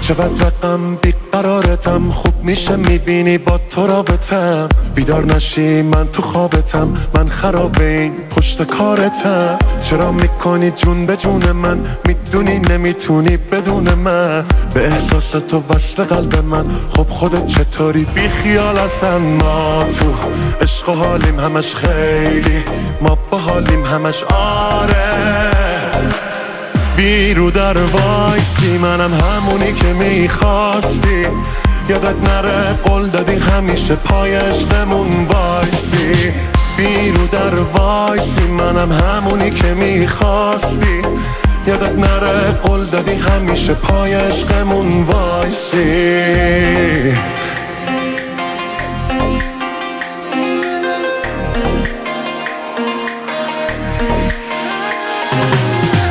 چقدر رقم بیقرارتم، خوب میشه میبینی با تو رابطم. بیدار نشی من تو خوابتم، من خراب این پشت کارتم. چرا میکنی جون به جون من، میدونی نمیتونی بدون من. به احساس تو وصل قلب من، خب خودت چطوری بی خیال هستن. ما تو عشق و حالیم همش خیلی، ما با حالیم همش آره. بیرو در وایسی منم همونی که میخواستی. یادت نره قول دادی همیشه پای عشقمون وایسی. بیرو در وایسی منم همونی که میخواستی. یادت نره قول دادی همیشه پای عشقمون وایسی.